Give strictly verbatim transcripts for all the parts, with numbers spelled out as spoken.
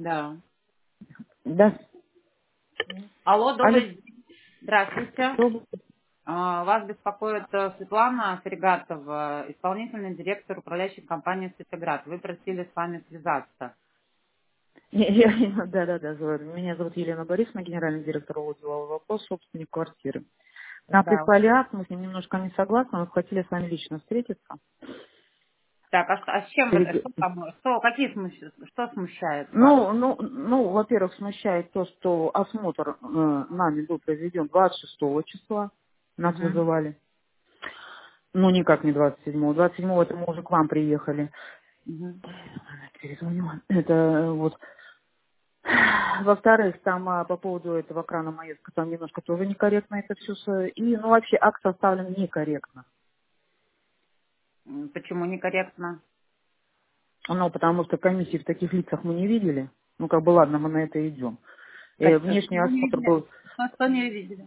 Да. Да. Алло, Алло. добрый день. Здравствуйте. Добрый. А, Вас беспокоит э, Светлана Фрегатова, исполнительный директор управляющей компании «Светоград». Вы просили с вами связаться. Не, я- Да, да, да. зовут- Меня зовут Елена Борисовна, генеральный директор отдела вопрос, собственник квартиры. Нам Да. прислали акт, мы с ним немножко не согласны, мы хотели с вами лично встретиться. Так, а, что- а с чем вы, Перед- что там, что, какие смущ- что смущает вас? Ну, ну, ну, во-первых, смущает то, что осмотр э, нами был проведен двадцать шестого числа, нас Мгм. вызывали. Ну, никак не двадцать седьмого. двадцать седьмого это мы уже к вам приехали. Мгм. Перезвоню. Это э, вот. Во-вторых, там а, по поводу этого крана маэстро, там немножко тоже некорректно это все. И, ну, вообще, акт составлен некорректно. М, Почему некорректно? Ну, потому что комиссии в таких лицах мы не видели. Ну, как бы, ладно, мы на это идем. Э, Как- что внешний вы не осмотр видели? был... Что, что не видели?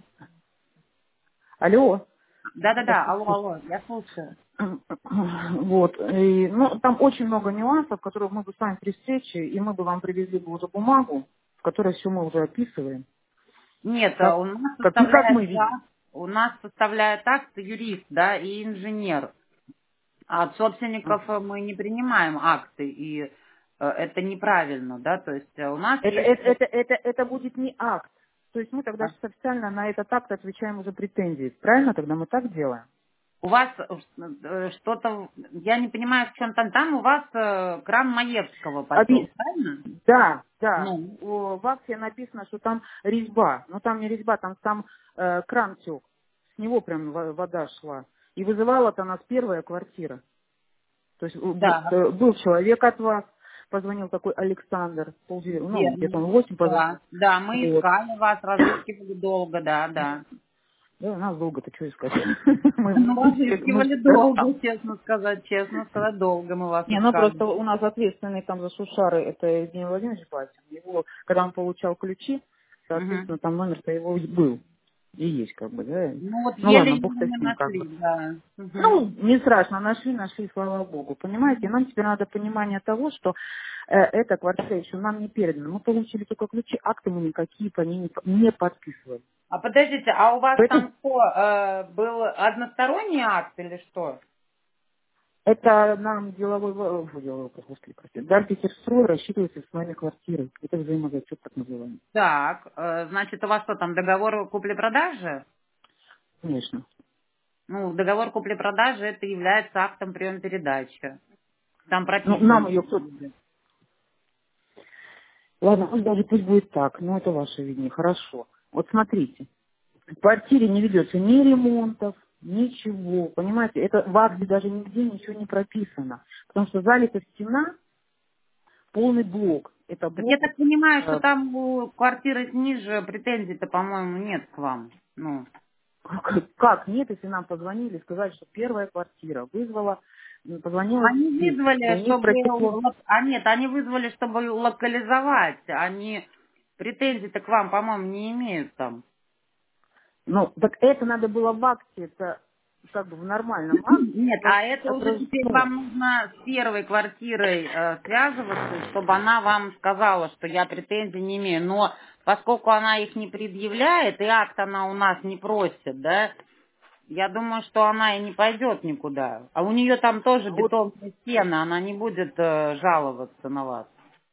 Алло? Да-да-да, Вас не алло, слышно. алло, я слушаю. Вот. И, ну, там очень много нюансов, которые мы бы с вами при встрече, и мы бы вам привезли бы уже бумагу, в которой все мы уже описываем. Нет, а Как, у нас как, ну, как составляет мы видим. акт, у нас составляет акт юрист, да, и инженер. А от А. собственников э, мы не принимаем акты, и э, это неправильно, да, то есть э, у нас Это, есть... это, это, это, это будет не акт. То есть мы тогда а, сейчас официально на этот акт отвечаем уже претензии. Правильно тогда мы так делаем? У вас э, что-то, я не понимаю, в чем там, там у вас э, кран Маевского потек, Оби- правильно? Да, да. Ну, О, в акте написано, что там резьба. Но там не резьба, там сам э, кран тек. С него прям во- вода шла. И вызывала-то нас первая квартира. То есть э, бу- да, э, был человек от вас, позвонил такой Александр, полдевер- ну, где-то верно, он в восемь да, позвонил. да, мы Вот. искали вас, разыскивали долго, да, да. Да, нас долго-то что искать? Мы, Ну, мы все, мы разыскивали всегда там. долго, честно сказать, честно сказать, долго мы вас Не, ну искали. просто у нас ответственный там за Сушары, это Евгений Владимирович Батин. Его, когда он получал ключи, Мгм. соответственно, там номер-то его и был. И есть, как бы, да. Ну вот Ну еле ладно, его бог с не ним, как бы. нашли, да. Мгм. Ну, не страшно, нашли, нашли, слава богу. Понимаете, нам теперь надо понимание того, что э, эта квартира еще нам не передана. Мы получили только ключи, акты мы никакие по ней не, по- не подписывали. А подождите, а у вас Поэтому там что, э, был односторонний акт или что? это нам деловой, во- фу, деловой вопрос, господи, простите. Дальпихерстрой рассчитывается с нами квартирой. Это взаимозачет так называемый. Так, э, значит, у вас что там, договор купли-продажи? Конечно. Ну, договор купли-продажи это является актом прием-передачи. Там Ну, прописано. нам ее кто... Ладно, пусть даже пусть будет так, но это ваше видение, хорошо. Вот смотрите, в квартире не ведется ни ремонтов, ничего, понимаете, это в акте даже нигде ничего не прописано, потому что залита стена, полный блок, это Так я блок, так понимаю, что э, там у квартиры ниже претензий-то, по-моему, нет к вам. Ну, как, как нет, если нам позвонили, сказали, что первая квартира вызвала, м, позвонила они диспетчер, и у вызвали, них чтобы... протекло. лок- А нет, они вызвали, чтобы локализовать. Они претензий-то к вам, по-моему, не имеют там. Ну, так это надо было в акте, это как бы в нормальном акте, Нет, а это уже теперь отражено. вам нужно с первой квартирой э, связываться, чтобы она вам сказала, что я претензий не имею. Но поскольку она их не предъявляет, и акт она у нас не просит, да, я думаю, что она и не пойдет никуда. А у нее там тоже А вот бетонные стены, она не будет э, жаловаться на вас.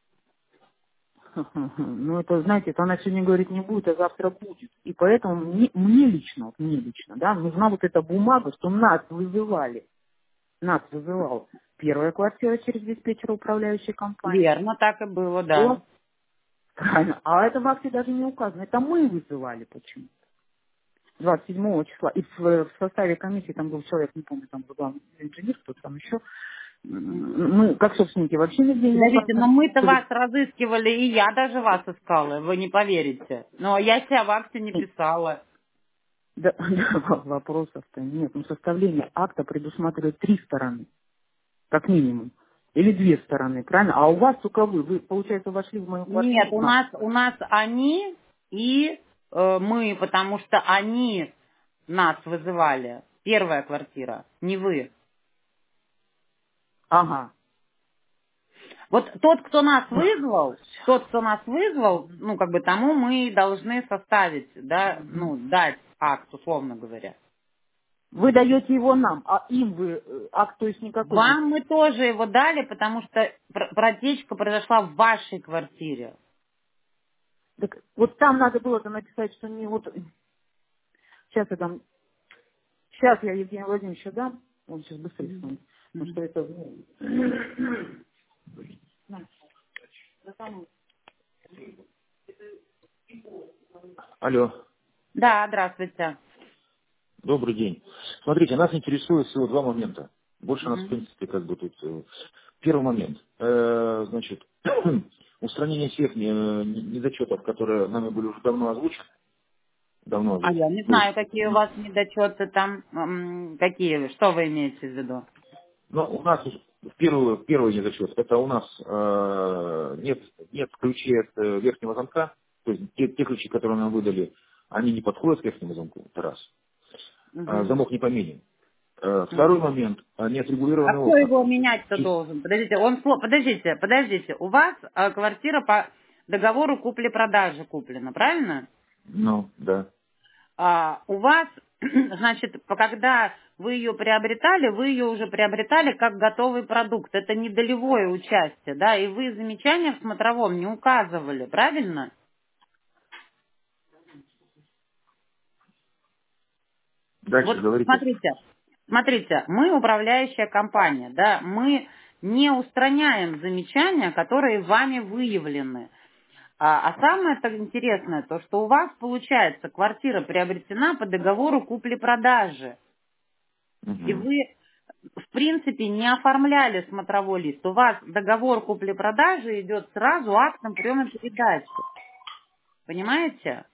ну, это, знаете, это она сегодня говорит не будет, а завтра будет. И поэтому мне, мне лично, вот мне лично, да, нужна вот эта бумага, что нас вызывали. Нас вызывал первая квартира через диспетчера управляющей компании. Верно, так и было, да. О, правильно. А это в акте даже не указано. Это мы вызывали почему? двадцать седьмого числа. И в, в составе комиссии там был человек, не помню, там был главный инженер, кто-то там еще. М, Мы, как собственники, вообще нигде не Подождите, но указаны. мы-то вас разыскивали, и я даже вас искала, вы не поверите. Но я себя в акте не писала. Да, да, вопросов-то нет. Ну, составление акта предусматривает три стороны, как минимум. Или две стороны, правильно? А у вас только вы. Вы, получается, вошли в мою Нет, квартиру, в у нашу нас у квартиру. нас они и э, мы, потому что они нас вызывали. Первая квартира, не вы. Ага. Вот тот, кто нас вызвал, тот, кто нас вызвал, ну, как бы тому мы должны составить, да, ну, дать акт, условно говоря. Вы даете его нам, а им вы э, акт, то есть никакой не Вам даете. мы тоже его дали, потому что пр- протечка произошла в вашей квартире. Так вот там надо было-то написать, что не вот... Сейчас я там... Сейчас я Евгению Владимировичу дам. Он сейчас быстрее станет. Потому что это... ну, да там- Алло, Да, здравствуйте. добрый день. Смотрите, нас интересует всего два момента. Больше нас, в Мгм. принципе, как бы тут... э, Первый момент. Э, Значит, устранение всех не- не- недочетов, которые нами были уже давно озвучены. Давно А уже. я не То есть, знаю, какие у вас недочеты там, м, какие, что вы имеете в виду? ну, у нас в первый, первый недочет, это у нас э, нет, нет ключей от э, верхнего замка. То есть те, те ключи, которые нам выдали, они не подходят к верхнему замку. Это раз. Э, Мгм. Замок не поменен. Э, Второй Мгм. момент, э, А неотрегулированные кто окна. его менять-то должен? Подождите, он, сло- подождите, подождите, у вас а, квартира по договору купли-продажи куплена, правильно? Ну, да. А, у вас, значит, по- когда вы ее приобретали, вы ее уже приобретали как готовый продукт. Это не долевое участие, да, и вы замечания в смотровом не указывали, правильно? Дальше Вот говорите. смотрите, смотрите, мы управляющая компания, да, мы не устраняем замечания, которые вами выявлены. А, а самое так интересное, то, что у вас, получается, квартира приобретена по договору купли-продажи. И Мгм. вы, в принципе, не оформляли смотровой лист. У вас договор купли-продажи идет сразу актом приема передачи. Понимаете?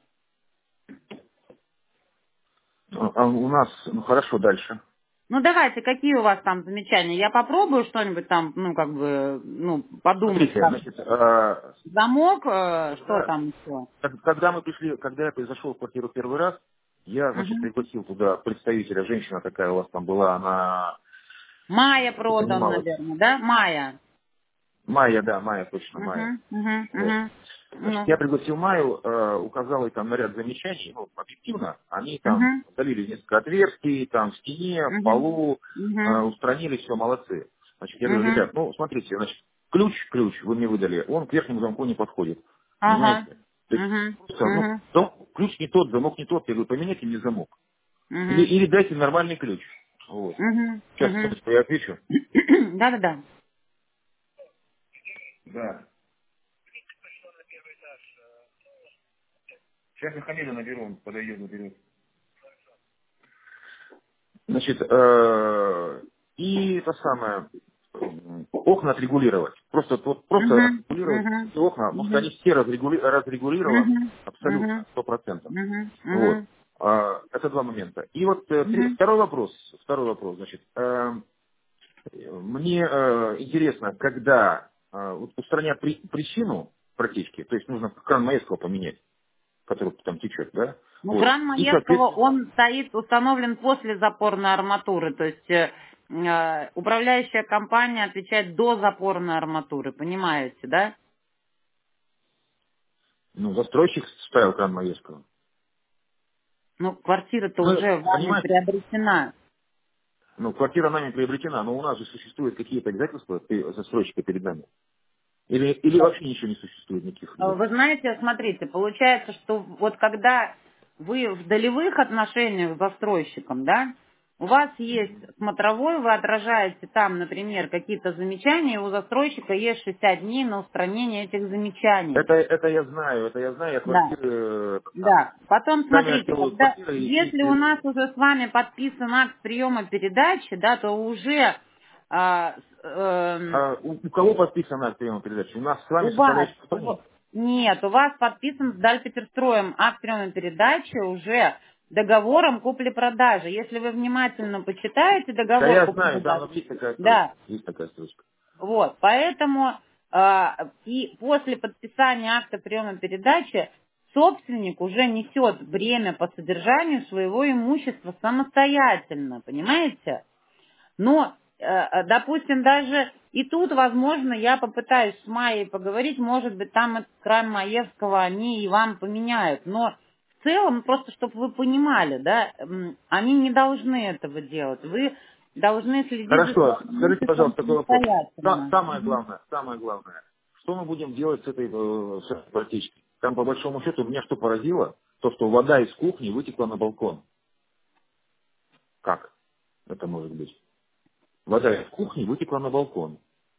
А а у нас, ну хорошо, дальше. Ну давайте, какие у вас там замечания? Я попробую что-нибудь там, ну как бы, ну подумать. Смотрите, Как. значит, э, Замок, э, что когда, там еще? как- когда мы пришли, когда я зашел в квартиру первый раз, я, значит, Угу. пригласил туда представителя, женщина такая у вас там была, она Майя продан, занималась. наверное, да? Майя. Майя, да, Майя, точно, Майя. Угу, угу, Вот. угу. Значит, Ну, я пригласил Майю, э, указал ей там на ряд замечаний, ну, объективно, они там угу, удалили несколько отверстий, там в стене, в угу, полу, э, угу, устранили, все, молодцы. Значит, я говорю, угу. ребят, ну, смотрите, значит, ключ, ключ вы мне выдали, он к верхнему замку не подходит, Ага. понимаете? То есть, Угу, просто, ну, угу, зам- ключ не тот, замок не тот, я говорю, поменяйте мне замок. Или, угу, или дайте нормальный ключ. Вот. угу, Сейчас, угу. секундочку, я отвечу. Да-да-да. Да. Сейчас я фамилию наберу, он подойдет, наберет. Значит, э, и это самое, м, окна отрегулировать. Просто, вот, просто Угу, отрегулировать угу, все окна, потому что угу, они все разрегули- разрегулированы угу, абсолютно, угу, сто процентов. угу, Вот. угу, А, это два момента. И вот э, три- угу. второй вопрос, второй вопрос, значит, э, мне э, интересно, когда э, вот устранят при- причину протечки, то есть нужно кран Маевского поменять, который там течет, да, Ну, вот, кран и, Маевского, соответственно, он стоит, установлен после запорной арматуры, то есть э, э, управляющая компания отвечает до запорной арматуры, понимаете, да? ну, застройщик ставил кран Маевского. Ну, квартира-то Ну, уже вами понимаете, приобретена. ну, квартира нами приобретена, но у нас же существуют какие-то обязательства пе- застройщика перед нами. Или, или вообще ничего не существует, никаких Э, Вы обязательств. знаете, смотрите, получается, что вот когда вы в долевых отношениях с застройщиком, да, у вас есть смотровой, вы отражаете там, например, какие-то замечания, и у застройщика есть шестьдесят дней на устранение этих замечаний. Это, это я знаю, это я знаю, я Да. квартиры э, это самое. Да. Потом Сами смотрите, делают когда квартиры и, если и- у и- нас уже с вами подписан акт приема передачи, да, то уже а, с- эм, а у, у кого подписан акт приема передачи? У нас с вами у с вас управляющей у ва- компанией. нет, у вас подписан с Дальпетерстроем акт приема передачи уже договором купли-продажи. Если вы внимательно почитаете Да договор я знаю, да, купли-продажи, но есть такая да, строчка. Есть такая строчка. вот, поэтому а, и после подписания акта приема передачи собственник уже несет бремя по содержанию своего имущества самостоятельно, понимаете? Но, э, э, допустим, даже И тут, возможно, я попытаюсь с Майей поговорить, может быть, там этот кран Маевского они и вам поменяют. Но в целом, просто чтобы вы понимали, да, они не должны этого делать. Вы должны следить за Хорошо, своим скажите, имуществом пожалуйста, такой вопрос. Са- самостоятельно. Самое главное, самое главное, что мы будем делать с этой э, с этой протечкой? Там, по большому счету, меня что поразило, то, что вода из кухни вытекла на балкон. Как это может быть? Вода из кухни вытекла на балкон.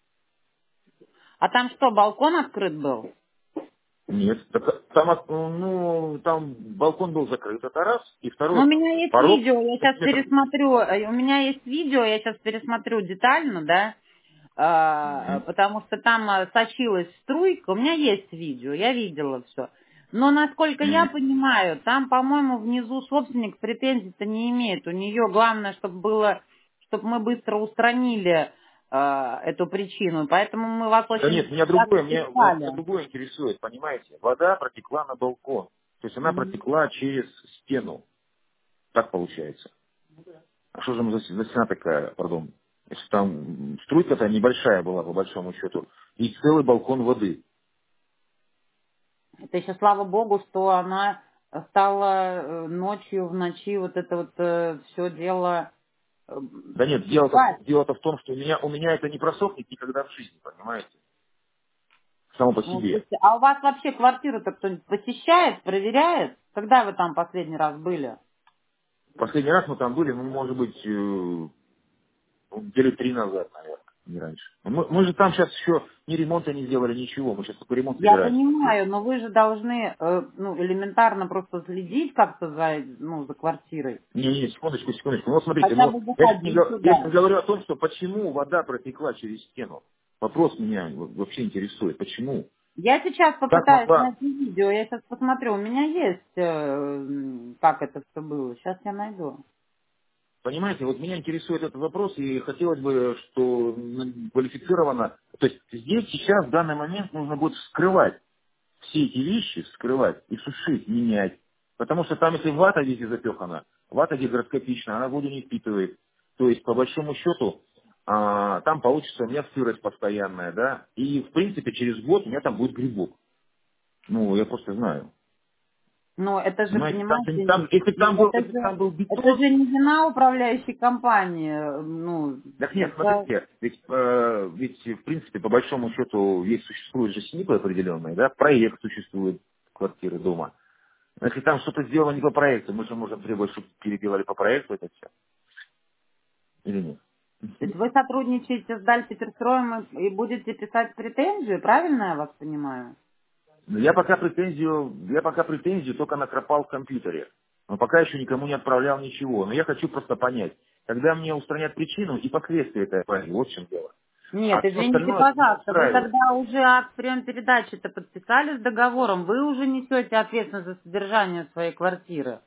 А там что, балкон открыт был? Нет, так, там, от- ну, там балкон был закрыт, это раз, и Ну, у второй, меня есть порог видео, я сейчас метров. пересмотрю, э, у меня есть видео, я сейчас пересмотрю детально, да, а, Мгм. потому что там а, сочилась струйка, у меня есть видео, я видела все. Но, насколько я Мгм. понимаю, там, по-моему, внизу собственник претензий-то не имеет. У нее главное, чтобы было, чтобы мы быстро устранили а, эту причину. Поэтому мы вас Да очень нет, меня другое, часто меня, меня писали. другое интересует, понимаете? Вода протекла на балкон, то есть она Мгм. протекла через стену, так получается. А что же мы за, за стена такая, пардон, если там м, струйка-то небольшая была, по большому счету, и целый балкон воды. Это еще слава богу, что она стала э, ночью, в ночи вот это вот все дело э, Да нет, дело-то, убрать. дело-то в том, что у меня, у меня это не просохнет никогда в жизни, понимаете? Само по Ну, себе. слушайте, а у вас вообще квартиру-то кто-нибудь посещает, проверяет? Когда вы там последний раз были? Последний раз мы там были, ну, может быть, э, ну, недели три назад, наверное, не раньше. Мы, мы же там сейчас еще ни ремонта не сделали, ничего. Мы сейчас только ремонт Я собираемся сделать. понимаю, но вы же должны э, ну, элементарно просто следить как-то за, ну, за квартирой. Не, не, секундочку, секундочку. Ну, вот смотрите, Хотя ну, бы я сейчас, не, заходить го- я туда. сейчас говорю о том, что почему вода протекла через стену. Вопрос меня в- вообще интересует. Почему? Я сейчас Как попытаюсь могла... найти видео, я сейчас посмотрю. У меня есть, э, м, как это все было. Сейчас я найду. Понимаете, вот меня интересует этот вопрос, и хотелось бы, что м, квалифицированно... То есть здесь сейчас, в данный момент, нужно будет скрывать все эти вещи, скрывать и сушить, менять. Потому что там, если вата везде запехана, вата гигроскопична, она воду не впитывает. То есть, по большому счету, а, там получится у меня сырость постоянная, да, и, в принципе, через год у меня там будет грибок. Ну, я просто знаю. Но это же, Понимаете, там, же- понимаете, там- если, ну, там был, это если же, там был это бетон, же не вина управляющей компании. э, Ну, так нет, это... смотрите, ведь, э, ведь, в принципе, по большому счету, есть существуют же СНИПы определенные, да, проект существует квартиры дома. Если там что-то сделано не по проекту, мы же можем требовать, чтобы переделали по проекту это все. Или нет? То есть вы сотрудничаете с Дальпетерстроем и, и будете писать претензию, правильно я вас понимаю? Но я пока претензию, я пока претензию только накропал в компьютере. Но пока еще никому не отправлял ничего. Но я хочу просто понять, когда мне устранят причину и последствия этой аварии. Вот в чем дело. Нет, А все извините, остальное меня пожалуйста, вы устраивает. когда уже акт прием передачи-то подписали с договором, вы уже несете ответственность за содержание своей квартиры.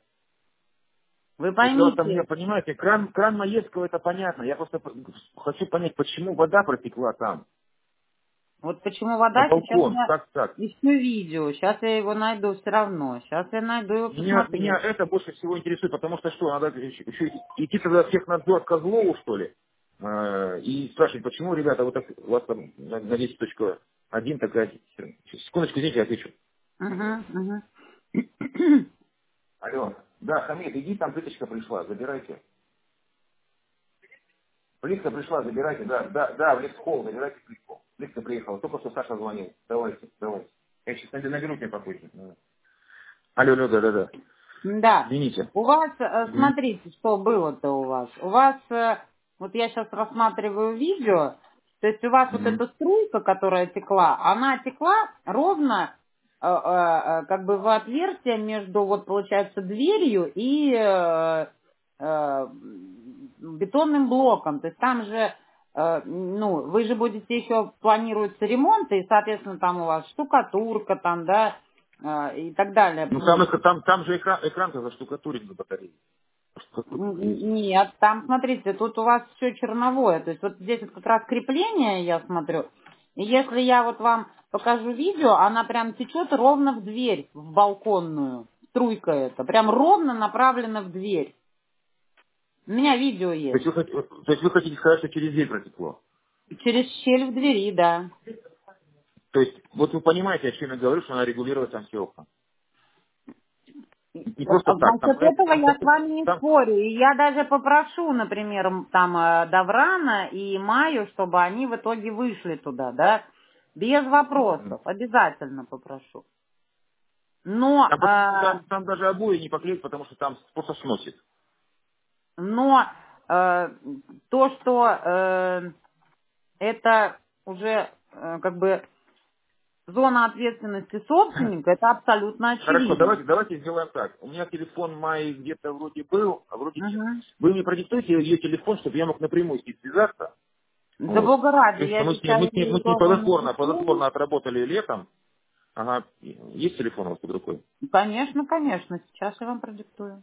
Вы Так дело там, мне, поймите, понимаете, кран, кран Маевского, это понятно. Я просто п- хочу понять, почему вода протекла там, вот почему на вода, сейчас балкон, я как так. ищу видео, сейчас я его найду все равно, сейчас я найду его, Меня, посмотрю. меня это больше всего интересует, потому что что, надо еще, еще идти тогда всех надзор Козлову, что ли, э, и спрашивать, почему, ребята, вот так, у вас там на, на десять точка один такая... Секундочку, извините, я отвечу. Угу, угу. Алло. Да, Хамид, иди, там плиточка пришла, забирайте. Плитка пришла, забирайте, да, да, да, в лифт-холл, забирайте плитку. Плитка приехала, только что Саша звонил. Давайте, давайте. Я сейчас наберу тебя попозже. Да. Алло, алло, да, да, да. Да. Извините. У вас, э, Мгм. смотрите, что было-то у вас. У вас, э, вот я сейчас рассматриваю видео, то есть у вас вот Мгм. эта струйка, которая текла, она текла ровно э, э, э, как бы в отверстие между, вот получается, дверью и э, э, бетонным блоком. То есть там же, э, ну, вы же будете еще, планируется ремонт, и, соответственно, там у вас штукатурка, там, да, э, и так далее Ну там, будет. их- там, там же экран, экран-то заштукатурен за батареей. Н- Штукатурка есть. Нет, там, смотрите, тут у вас все черновое. То есть вот здесь вот как раз крепление, я смотрю. И если я вот вам покажу видео, она прям течет ровно в дверь, в балконную. Струйка эта. Прям ровно направлена в дверь. У меня видео То есть. есть, вы, хот- то есть вы хотите сказать, что через дверь протекло? Через щель в двери, да. То есть, вот вы понимаете, о чем я говорю, что она регулирует там все окна. Не просто так. Там, Насчет знаете, этого там, я с вами не там, спорю. И я даже попрошу, например, м, там э, Даврана и Майю, чтобы они в итоге вышли туда, да, без вопросов. Обязательно попрошу. Но, там, э, там, там даже обои не поклеить, потому что там просто сносит. но э, то, что э, это уже э, как бы зона ответственности собственника, это абсолютно Хорошо, очевидно. давайте, давайте сделаем так. У меня телефон Майи где-то вроде был, а вроде нет. Мгм. Вы мне продиктуете ее телефон, чтобы я мог напрямую с ней связаться. Да Вот. бога ради, Потому что я мы с ней, мы обещаю с ней, мы ей с ней тоже плодотворно, напишу. плодотворно отработали летом. Ага. Есть телефон у вас под рукой? Конечно, конечно, сейчас я вам продиктую.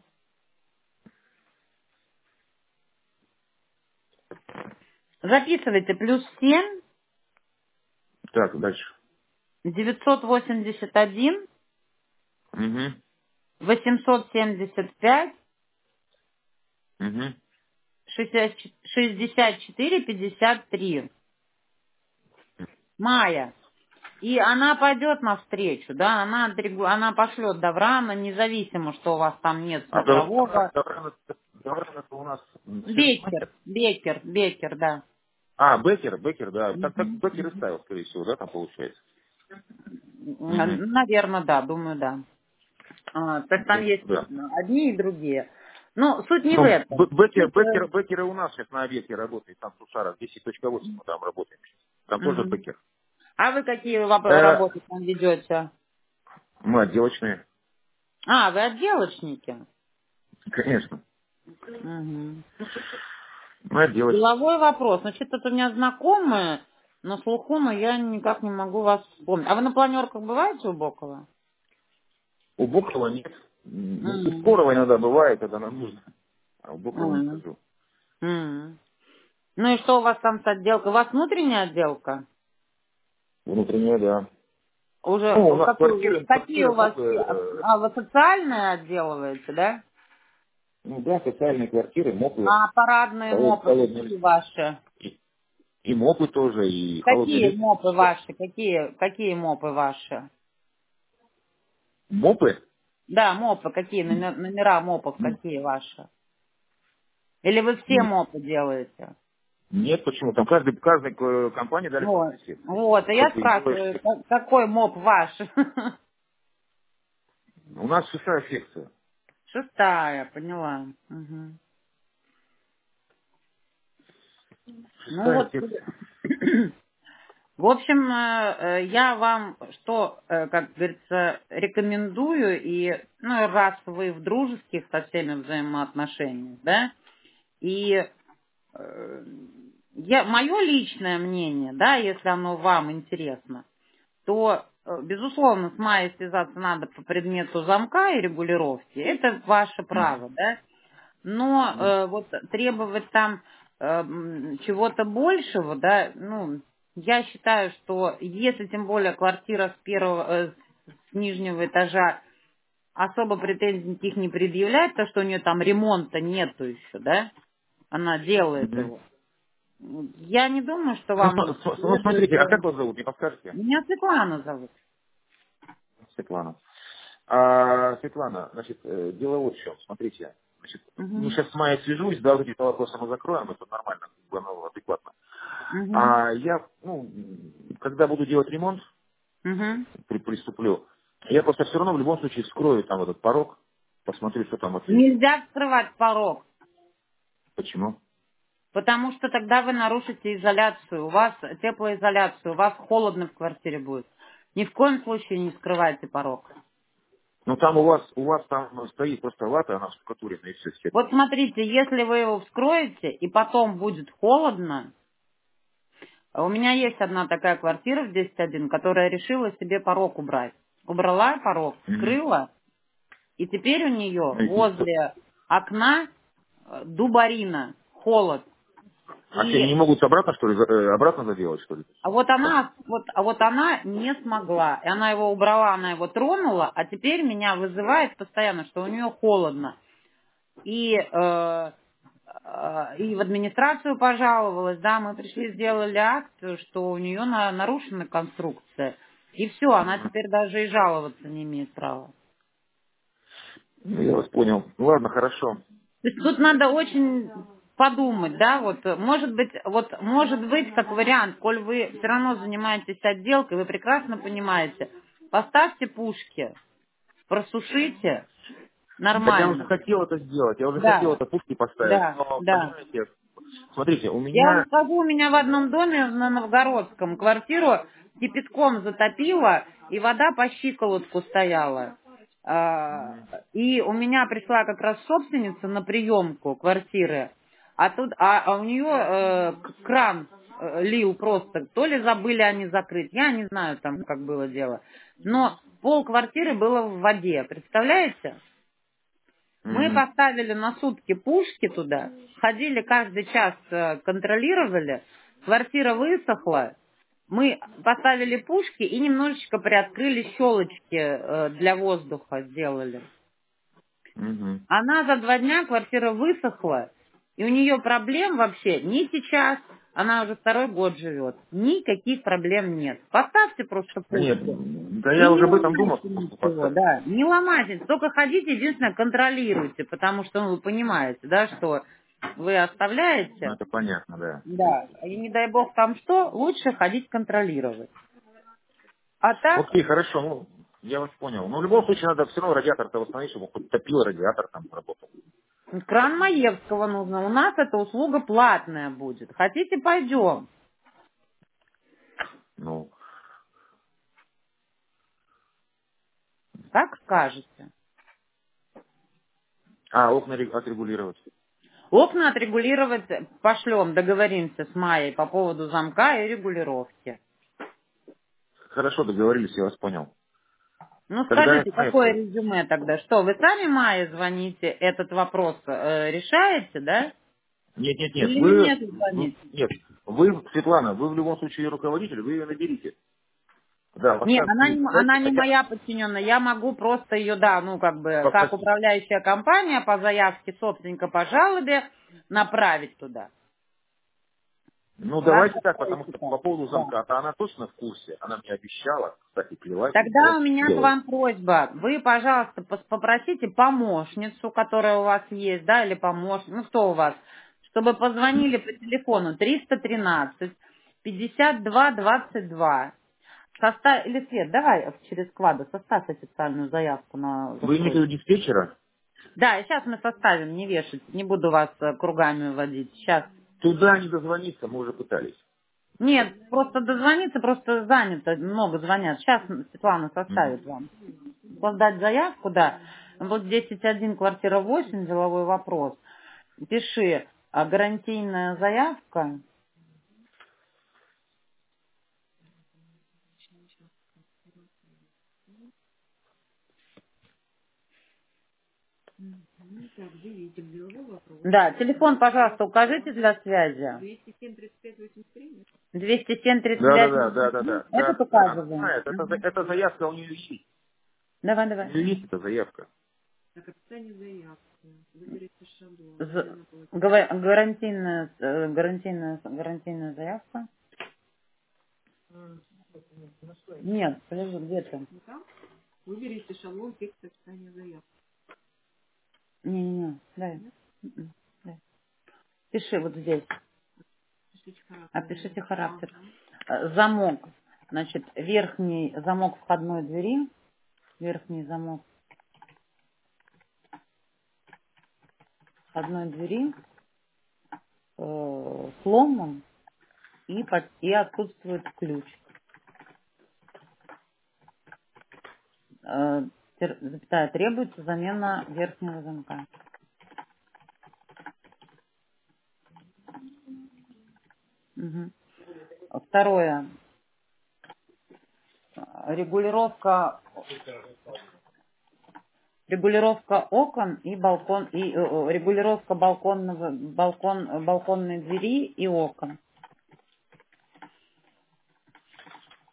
Записывайте плюс семь Так, дальше. девятьсот восемьдесят один Угу. восемьсот семьдесят пять Угу. шестьдесят четыре пятьдесят три. Майя. И она пойдет навстречу, да, она, отрегу- она пошлет Даврана, независимо, что у вас там нет А Давран смотрового. Давран- Давран это у нас Беккер, сервис-мастер? Беккер, Беккер, да. А, Беккер, Беккер, да. Так, так Мгм, Беккер и мгм. ставил, скорее всего, да, там получается. Угу. Наверное, да, думаю, да. А, то есть там Ну, есть да. одни и другие. Но суть не в Ну, этом. Б- Беккер, Суть, э, Беккер, Беккер и у нас сейчас на объекте работает, там Сушара десять точка восемь, мы там работаем. Там тоже мгм. Беккер. А вы какие лаб- Э, работы там ведете? мы отделочные, А, вы отделочники. конечно. Мгм. Мы отделочные. Деловой вопрос. Значит, это у меня знакомые на слуху, но я никак не могу вас вспомнить. А вы на планерках бываете у Бокова? У Бокова нет. Ну, у Мгм. Скорого иногда бывает, когда нам нужно. А у Бокова не Мгм. хожу. Мгм. Ну и что у вас там с отделкой? У вас внутренняя отделка? Внутренняя, да. Уже Ну, у нас какую, квартиры, какие квартиры, у вас? мопы, все? э, А, вы социальные отделываете, да? ну да, социальные квартиры, мопы, А парадные холод- мопы холодный, какие ваши? и, и мопы тоже, и холодный Какие лифт. мопы ваши? Какие, какие мопы ваши? Мопы? Да, мопы какие? Номер- Номера мопов какие ваши? Или вы все Ну, мопы делаете? нет, почему? Там каждый, каждой э, компании дали Вот. собственный цвет. Вот, и я Хоть сделаешь спрашиваю, цвет. как- какой моп ваш? У нас шестая секция. Шестая, поняла. Мгм. Ну Шестая вот, секция. в общем, э, э, я вам что, э, как говорится, рекомендую, и ну, раз вы в дружеских со всеми взаимоотношениях, да, и э, я, мое личное мнение, да, если оно вам интересно, то, э, безусловно, с Майей связаться надо по предмету замка и регулировки. Это ваше Мгм. право, да. Но Мгм. э, вот требовать там э, м, чего-то большего, да, ну, я считаю, что если тем более квартира с первого, э, с нижнего этажа особо претензий никаких не предъявляет, то, что у нее там ремонта нету еще, да, она делает Мгм. его. Я не думаю, что Ну, вам см- см- ну, следует... смотрите, а э, как вас зовут, не подскажете? Меня Светлана зовут. Светлана. А, Светлана, значит, э, дело вот в чем. Смотрите, значит, ну, Угу. сейчас с Майей свяжусь, да, вот эти вопросы мы закроем, это нормально, как бы оно адекватно. Угу. А я, ну, когда буду делать ремонт, Угу. при, приступлю, я просто все равно в любом случае вскрою там этот порог, посмотрю, что там вообще. Нельзя вскрывать порог. Почему? Потому что тогда вы нарушите изоляцию, у вас теплоизоляцию, у вас холодно в квартире будет. Ни в коем случае не вскрывайте порог. Ну там у вас, у вас там стоит просто вата, она штукатурена и все. Вот смотрите, если вы его вскроете и потом будет холодно, у меня есть одна такая квартира в десять один, которая решила себе порог убрать. Убрала порог, вскрыла, и теперь у нее возле окна э, дубарина, холод. А что, они И не могут обратно, что ли, за- э, обратно заделать, что ли? А вот она, вот, а вот она не смогла. И она его убрала, она его тронула, а теперь меня вызывает постоянно, что у нее холодно. И э, и в администрацию пожаловалась, да, мы пришли, сделали акт, что у нее на, нарушена конструкция. И все, она теперь даже и жаловаться не имеет права. Ну, я вас понял. Ладно, хорошо. То есть тут надо очень подумать, да, вот, может быть, вот, может быть, как вариант, коль вы все равно занимаетесь отделкой, вы прекрасно понимаете, поставьте пушки, просушите Так я уже нормально. хотел это сделать, я уже хотел Да, это пушки поставить, да, но, да. понимаете, смотрите, у Я вам меня... скажу, у меня в одном доме на Новгородском квартиру кипятком затопило, и вода по щиколотку стояла. А, Мгм. И у меня пришла как раз собственница на приемку квартиры, а тут, а, а у нее э, к- кран э, лил просто, то ли забыли они закрыть, я не знаю там, как было дело. Но пол квартиры было в воде, представляете? Мы Мгм. поставили на сутки пушки туда, ходили каждый час, э, контролировали, квартира высохла, мы поставили пушки и немножечко приоткрыли щелочки э, для воздуха, сделали. Мгм. Она за два дня, квартира высохла, и у нее проблем вообще ни сейчас, она уже второй год живет, никаких проблем нет. Поставьте просто Да нет, пушки. да И я не уже об этом думал, ломайте что пушку ничего, поставить. да, не ломайте, только ходите, единственное, контролируйте, потому что, ну, вы понимаете, да, что вы Ну, оставляете, это понятно, да. да, и не дай бог там что, лучше ходить контролировать. А так, Окей, хорошо, ну, я вас понял. Но в любом случае надо все равно радиатор-то восстановить, чтобы хоть топил радиатор там работал. кран Маевского нужно, у нас эта услуга платная будет, хотите, пойдем, Ну, как скажете. а, окна ре- отрегулировать. Окна отрегулировать пошлем, договоримся с Майей по поводу замка и регулировки. Хорошо, договорились, я вас понял. Ну, Тогда я скажите, знаю, какое что... резюме тогда? Что, вы сами Майе звоните, этот вопрос э, решаете, да? Нет, нет, нет, Или вы, мне вы- звоните? нет, вы, Светлана, вы в любом случае руководитель, вы ее наберите. Да, вот Нет, так, она ну, не, давайте она не хотя моя подчиненная, я могу просто ее, да, ну, как бы, как попросить. управляющая компания по заявке собственника по жалобе направить туда. Ну, Как давайте так, потому хотите что так, по поводу да. замка-то она точно в курсе. Она мне обещала, кстати, клялась, что Тогда вот у меня к сделает. вам просьба. Вы, пожалуйста, пос- попросите помощницу, которая у вас есть, да, или помощник, ну кто у вас, чтобы позвонили по телефону триста тринадцать пятьдесят два двадцать два. Состав... Или Свет, давай через Квада составь официальную заявку на Вы имеете в застройку. виду диспетчера? Да, и сейчас мы составим, не вешать, не буду вас э, кругами водить. Сейчас. Туда не дозвониться, мы уже пытались. Нет, просто дозвониться, просто занято, много звонят. Сейчас Светлана Мгм. составит вам. Создать заявку, да. Вот десять один, квартира восемь, деловой вопрос. Пиши, а, гарантийная заявка. Да, телефон, пожалуйста, укажите для связи. двести семь тридцать Да, да, пять да, да, восемьдесят да, три. да, да, Этот да, она указываем. знает, это, за- Мгм. это заявка у нее есть. Давай, У давай. нее есть эта заявка. З- гава- гарантийная, э, гарантийная, гарантийная заявка. Нет, подожди, где ты? Не-не-не, дай. М-м, дай. Пиши вот здесь. Опишите характер. Э, Замок. Значит, верхний замок входной двери. Верхний замок входной двери э, сломан и, под- и отсутствует ключ. Э, тер- запятая, требуется замена верхнего замка. Мгм. Второе. Э, Регулировка, регулировка окон и балкон и э, э, регулировка балконного балкон э, балконной двери и окон.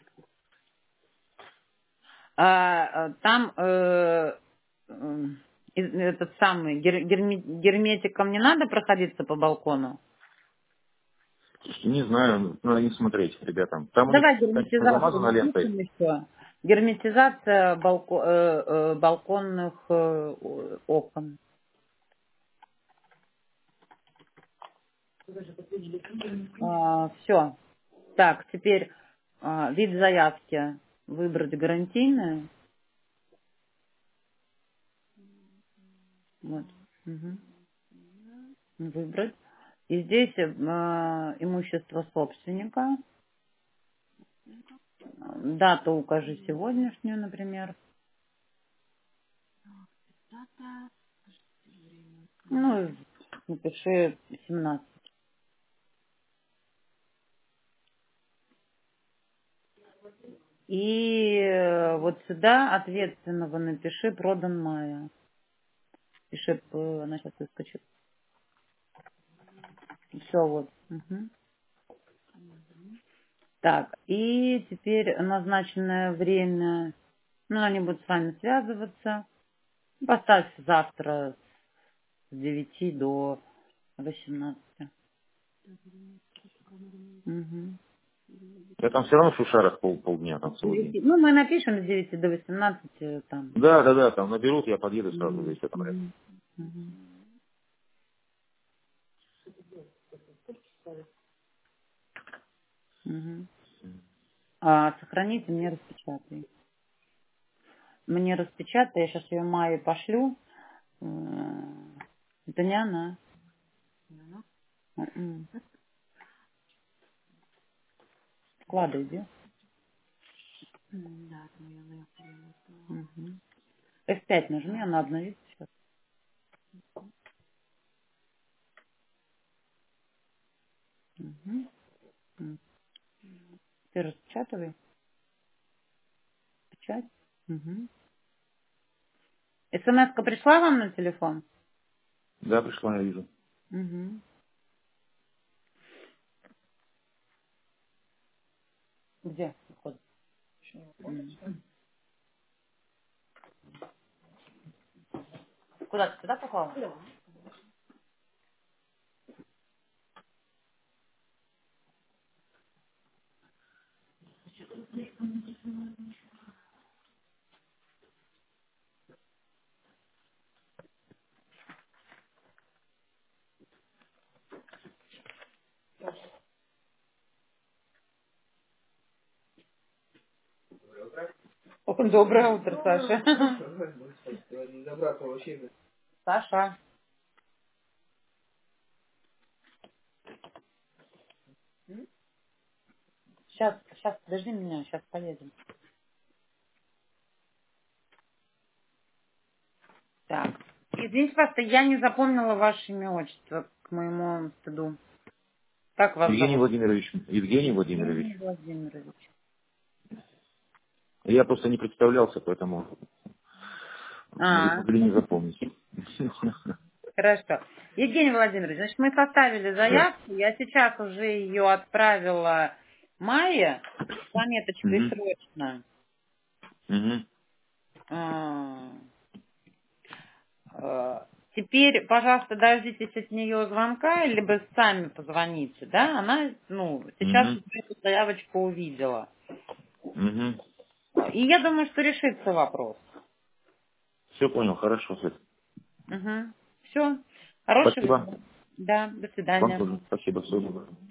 А, э, там э, э, И этот самый гер- герме- герметиком не надо проходиться по балкону? Слушайте, не знаю, надо не смотреть, ребятам. Там у них, Давай конечно, герметизацию замазано лентой. напишем еще. Герметизация балко- э, э, балконных э, окон. А, все. Так, теперь а, вид заявки выбрать гарантийную. Вот. Мгм. Выбрать. И здесь э, имущество собственника. Дату укажи сегодняшнюю, например. Ну, напиши семнадцать. И э, вот сюда ответственного напиши продан мая. Пиши, э, она сейчас выскочит. Все, вот. Мгм. Так, и теперь назначенное время. Ну, они будут с вами связываться. Поставь завтра с девяти до восемнадцати. Мгм. Я там все равно в Шушарах пол, полдня там С сегодня. девяти. Ну, мы напишем с девяти до восемнадцати там. Да, да, да, там наберут, я подъеду сразу, Мгм. здесь это брать. Мгм. Мгм. Мгм. А, сохраните, мне распечатай. Мне распечатай, я сейчас ее Майе пошлю. М, Это не она. М-м. Вкладывай, где? Мгм. эф пять нажми, она обновится сейчас. Угу. Ты распечатывай. Печать. Угу. СМС-ка пришла вам на телефон? Да, пришла, я вижу. Угу. Где вход? М. Куда ты туда попала? Да. О, доброе утро, Саша. Саша. Сейчас, сейчас, подожди меня, сейчас поедем. Так. Извините, пожалуйста, я не запомнила ваше имя, отчество, к моему стыду. Как вас Евгений зовут? Владимирович. Евгений Владимирович. Евгений Владимирович. Я просто не представлялся, поэтому вы А, могли не запомнить. хорошо. Евгений Владимирович, значит, мы составили Да. заявку. Я сейчас уже ее отправила Майе с пометочкой Мгм. срочно. Мгм. А, а, Теперь, пожалуйста, дождитесь от нее звонка, либо сами позвоните, да? Она, ну, сейчас Мгм. уже эту заявочку увидела. Мгм. И я думаю, что решится вопрос. Все понял, хорошо, Свет. Угу. Все. Хорошего Спасибо. дня. Да, до Вам свидания. тоже. Спасибо, всего доброго.